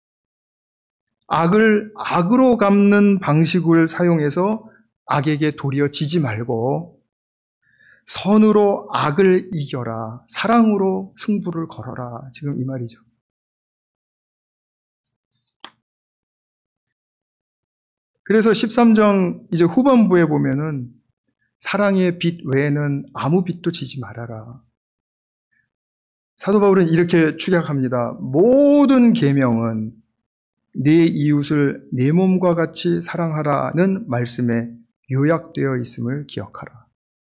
악을 악으로 갚는 방식을 사용해서 악에게 도리어 지지 말고 선으로 악을 이겨라. 사랑으로 승부를 걸어라. 지금 이 말이죠. 그래서 십삼 장 이제 후반부에 보면은 사랑의 빛 외에는 아무 빛도 지지 말아라. 사도 바울은 이렇게 축약합니다. 모든 계명은 네 이웃을 네 몸과 같이 사랑하라는 말씀에 요약되어 있음을 기억하라.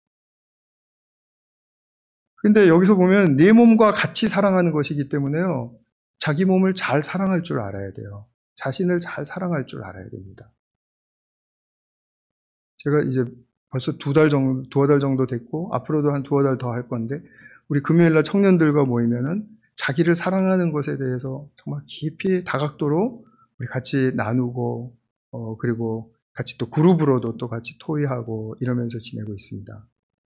근데 여기서 보면 네 몸과 같이 사랑하는 것이기 때문에요. 자기 몸을 잘 사랑할 줄 알아야 돼요. 자신을 잘 사랑할 줄 알아야 됩니다. 제가 이제 벌써 두 달 정도, 두어 달 정도 됐고, 앞으로도 한 두어 달 더 할 건데, 우리 금요일날 청년들과 모이면은 자기를 사랑하는 것에 대해서 정말 깊이 다각도로 우리 같이 나누고, 어, 그리고 같이 또 그룹으로도 또 같이 토의하고 이러면서 지내고 있습니다.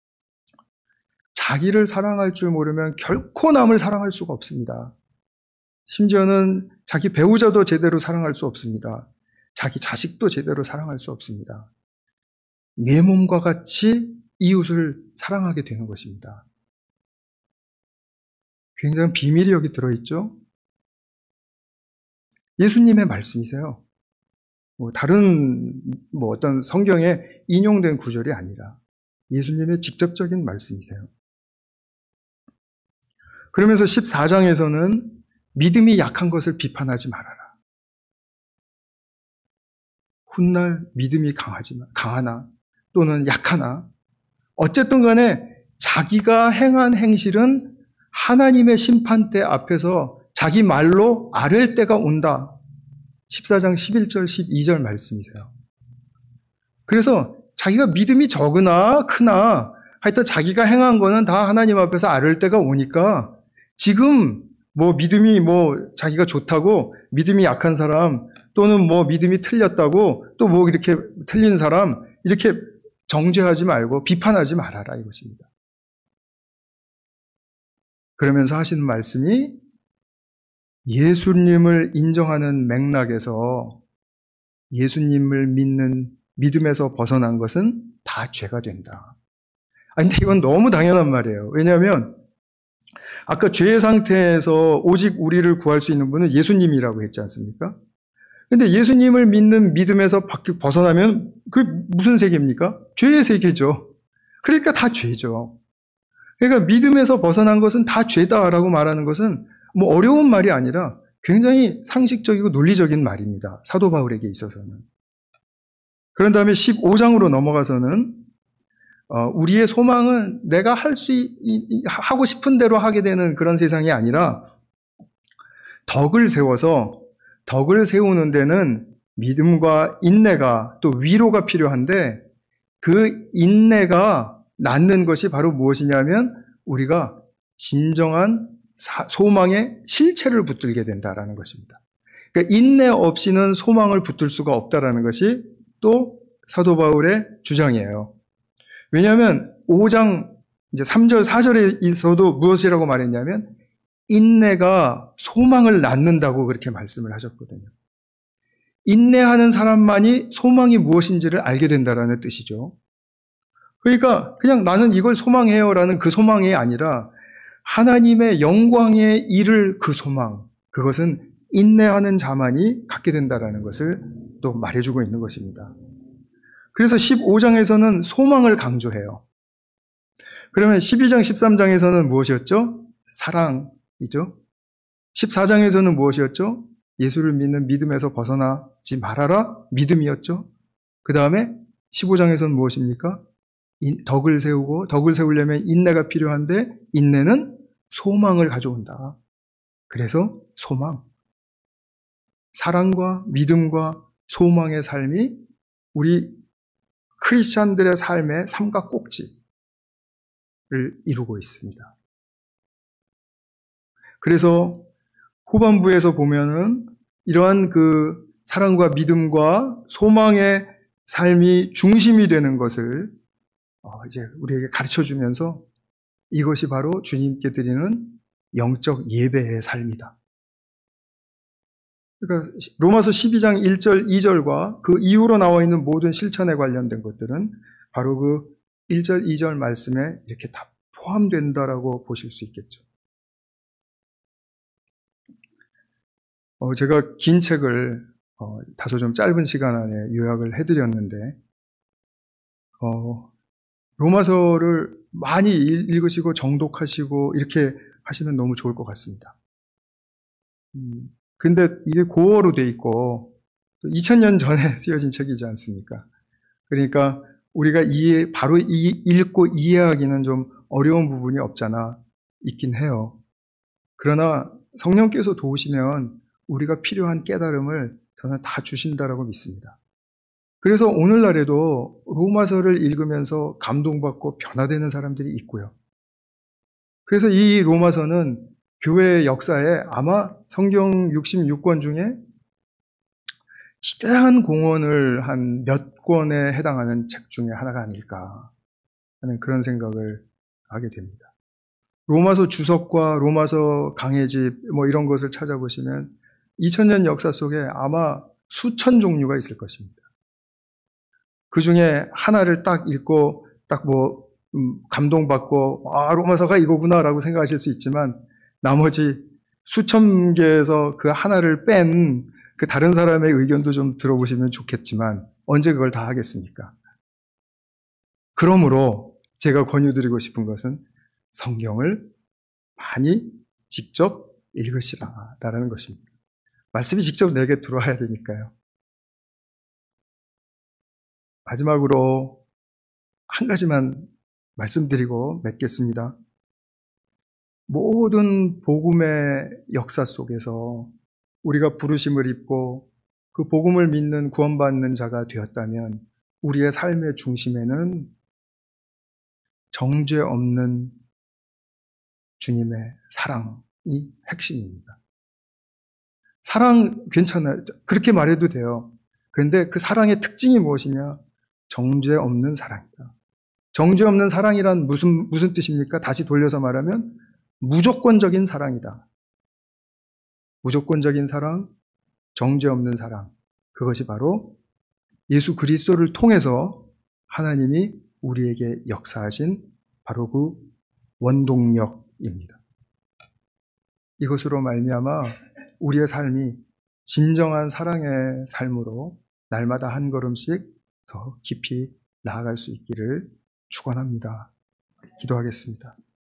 자기를 사랑할 줄 모르면 결코 남을 사랑할 수가 없습니다. 심지어는 자기 배우자도 제대로 사랑할 수 없습니다. 자기 자식도 제대로 사랑할 수 없습니다. 내 몸과 같이 이웃을 사랑하게 되는 것입니다. 굉장히 비밀이 여기 들어있죠? 예수님의 말씀이세요. 뭐 다른 뭐 어떤 성경에 인용된 구절이 아니라 예수님의 직접적인 말씀이세요. 그러면서 십사 장에서는 믿음이 약한 것을 비판하지 말아라. 훗날 믿음이 강하지만, 강하나 또는 약하나 어쨌든 간에 자기가 행한 행실은 하나님의 심판대 앞에서 자기 말로 아랠 때가 온다. 십사 장 십일 절 십이 절 말씀이세요. 그래서 자기가 믿음이 적으나 크나 하여튼 자기가 행한 거는 다 하나님 앞에서 아랠 때가 오니까 지금 뭐 믿음이 뭐 자기가 좋다고 믿음이 약한 사람 또는 뭐 믿음이 틀렸다고 또 뭐 이렇게 틀린 사람 이렇게 정죄하지 말고 비판하지 말아라 이것입니다. 그러면서 하시는 말씀이 예수님을 인정하는 맥락에서 예수님을 믿는 믿음에서 벗어난 것은 다 죄가 된다. 아니, 근데 이건 너무 당연한 말이에요. 왜냐하면 아까 죄의 상태에서 오직 우리를 구할 수 있는 분은 예수님이라고 했지 않습니까? 근데 예수님을 믿는 믿음에서 벗어나면 그게 무슨 세계입니까? 죄의 세계죠. 그러니까 다 죄죠. 그러니까 믿음에서 벗어난 것은 다 죄다라고 말하는 것은 뭐 어려운 말이 아니라 굉장히 상식적이고 논리적인 말입니다. 사도 바울에게 있어서는. 그런 다음에 십오 장으로 넘어가서는 어, 우리의 소망은 내가 할 수, 하고 싶은 대로 하게 되는 그런 세상이 아니라 덕을 세워서 덕을 세우는 데는 믿음과 인내가 또 위로가 필요한데 그 인내가 낳는 것이 바로 무엇이냐면 우리가 진정한 소망의 실체를 붙들게 된다라는 것입니다. 그러니까 인내 없이는 소망을 붙들 수가 없다라는 것이 또 사도 바울의 주장이에요. 왜냐하면 오 장 이제 삼 절 사 절에서도 무엇이라고 말했냐면 인내가 소망을 낳는다고 그렇게 말씀을 하셨거든요. 인내하는 사람만이 소망이 무엇인지를 알게 된다라는 뜻이죠. 그러니까 그냥 나는 이걸 소망해요라는 그 소망이 아니라 하나님의 영광에 이를 그 소망, 그것은 인내하는 자만이 갖게 된다라는 것을 또 말해주고 있는 것입니다. 그래서 십오 장에서는 소망을 강조해요. 그러면 십이 장, 십삼 장에서는 무엇이었죠? 사랑이죠. 십사 장에서는 무엇이었죠? 예수를 믿는 믿음에서 벗어나지 말아라. 믿음이었죠. 그 다음에 십오 장에서는 무엇입니까? 덕을 세우고 덕을 세우려면 인내가 필요한데 인내는 소망을 가져온다. 그래서 소망. 사랑과 믿음과 소망의 삶이 우리 크리스찬들의 삶의 삼각꼭지를 이루고 있습니다. 그래서 후반부에서 보면은 이러한 그 사랑과 믿음과 소망의 삶이 중심이 되는 것을 이제 우리에게 가르쳐 주면서 이것이 바로 주님께 드리는 영적 예배의 삶이다. 그러니까 로마서 십이 장 일 절 이 절과 그 이후로 나와 있는 모든 실천에 관련된 것들은 바로 그 일 절 이 절 말씀에 이렇게 다 포함된다라고 보실 수 있겠죠. 어, 제가 긴 책을 어, 다소 좀 짧은 시간 안에 요약을 해드렸는데 어, 로마서를 많이 읽으시고 정독하시고 이렇게 하시면 너무 좋을 것 같습니다. 음, 근데 이게 고어로 돼 있고 이천 년 전에 쓰여진 책이지 않습니까? 그러니까 우리가 이해, 바로 이, 읽고 이해하기는 좀 어려운 부분이 없잖아 있긴 해요. 그러나 성령께서 도우시면 우리가 필요한 깨달음을 저는 다 주신다라고 믿습니다. 그래서 오늘날에도 로마서를 읽으면서 감동받고 변화되는 사람들이 있고요. 그래서 이 로마서는 교회의 역사에 아마 성경 육십육 권 중에 지대한 공헌을 한 몇 권에 해당하는 책 중에 하나가 아닐까 하는 그런 생각을 하게 됩니다. 로마서 주석과 로마서 강해집 뭐 이런 것을 찾아보시면 이천 년 역사 속에 아마 수천 종류가 있을 것입니다. 그 중에 하나를 딱 읽고 딱 뭐 음, 감동받고 아 로마서가 이거구나라고 생각하실 수 있지만 나머지 수천 개에서 그 하나를 뺀 그 다른 사람의 의견도 좀 들어보시면 좋겠지만 언제 그걸 다 하겠습니까? 그러므로 제가 권유드리고 싶은 것은 성경을 많이 직접 읽으시라라는 것입니다. 말씀이 직접 내게 들어와야 되니까요. 마지막으로 한 가지만 말씀드리고 맺겠습니다. 모든 복음의 역사 속에서 우리가 부르심을 입고 그 복음을 믿는 구원받는 자가 되었다면 우리의 삶의 중심에는 정죄 없는 주님의 사랑이 핵심입니다. 사랑 괜찮아요. 그렇게 말해도 돼요. 그런데 그 사랑의 특징이 무엇이냐? 정죄 없는 사랑이다. 정죄 없는 사랑이란 무슨, 무슨 뜻입니까? 다시 돌려서 말하면 무조건적인 사랑이다. 무조건적인 사랑, 정죄 없는 사랑. 그것이 바로 예수 그리스도를 통해서 하나님이 우리에게 역사하신 바로 그 원동력입니다. 이것으로 말미암아 우리의 삶이 진정한 사랑의 삶으로 날마다 한 걸음씩 더 깊이 나아갈 수 있기를 축원합니다. 기도하겠습니다.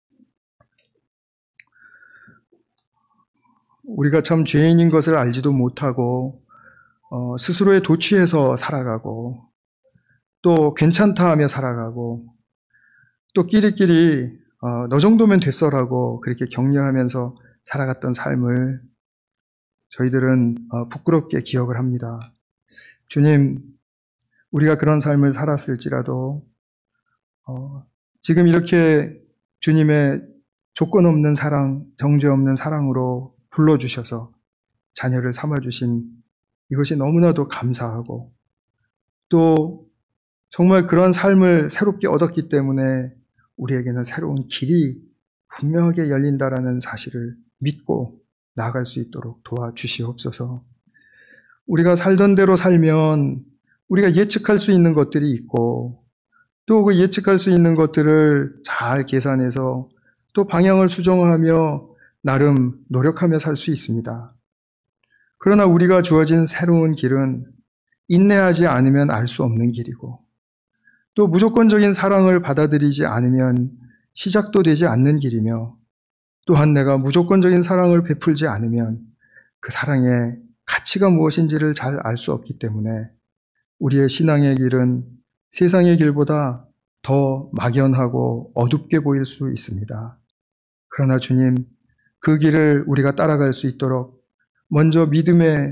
우리가 참 죄인인 것을 알지도 못하고 어, 스스로에 도취해서 살아가고 또 괜찮다 하며 살아가고 또 끼리끼리 어, 너 정도면 됐어라고 그렇게 격려하면서 살아갔던 삶을 저희들은 어, 부끄럽게 기억을 합니다. 주님, 우리가 그런 삶을 살았을지라도 어, 지금 이렇게 주님의 조건 없는 사랑, 정죄 없는 사랑으로 불러주셔서 자녀를 삼아주신 이것이 너무나도 감사하고 또 정말 그런 삶을 새롭게 얻었기 때문에 우리에게는 새로운 길이 분명하게 열린다라는 사실을 믿고 나아갈 수 있도록 도와주시옵소서. 우리가 살던 대로 살면 우리가 예측할 수 있는 것들이 있고 또 그 예측할 수 있는 것들을 잘 계산해서 또 방향을 수정하며 나름 노력하며 살 수 있습니다. 그러나 우리가 주어진 새로운 길은 인내하지 않으면 알 수 없는 길이고 또 무조건적인 사랑을 받아들이지 않으면 시작도 되지 않는 길이며 또한 내가 무조건적인 사랑을 베풀지 않으면 그 사랑의 가치가 무엇인지를 잘 알 수 없기 때문에 우리의 신앙의 길은 세상의 길보다 더 막연하고 어둡게 보일 수 있습니다. 그러나 주님, 그 길을 우리가 따라갈 수 있도록 먼저 믿음의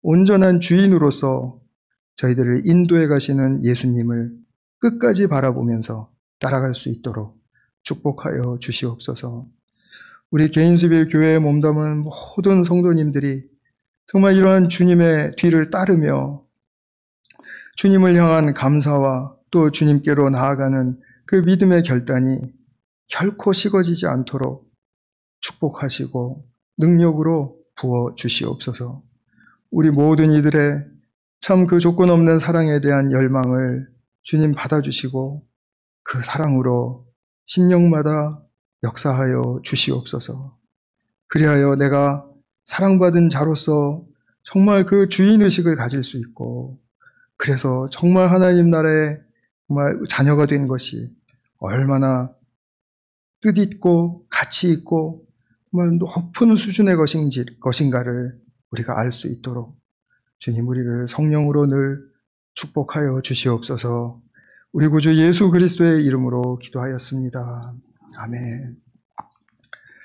온전한 주인으로서 저희들을 인도해 가시는 예수님을 끝까지 바라보면서 따라갈 수 있도록 축복하여 주시옵소서. 우리 게인스빌 교회에 몸담은 모든 성도님들이 정말 이러한 주님의 뒤를 따르며 주님을 향한 감사와 또 주님께로 나아가는 그 믿음의 결단이 결코 식어지지 않도록 축복하시고 능력으로 부어 주시옵소서. 우리 모든 이들의 참 그 조건 없는 사랑에 대한 열망을 주님 받아주시고 그 사랑으로 심령마다 역사하여 주시옵소서. 그리하여 내가 사랑받은 자로서 정말 그 주인의식을 가질 수 있고, 그래서 정말 하나님 나라의 정말 자녀가 된 것이 얼마나 뜻있고 가치 있고 정말 높은 수준의 것인지, 것인가를 우리가 알 수 있도록 주님 우리를 성령으로 늘 축복하여 주시옵소서. 우리 구주 예수 그리스도의 이름으로 기도하였습니다. 아멘.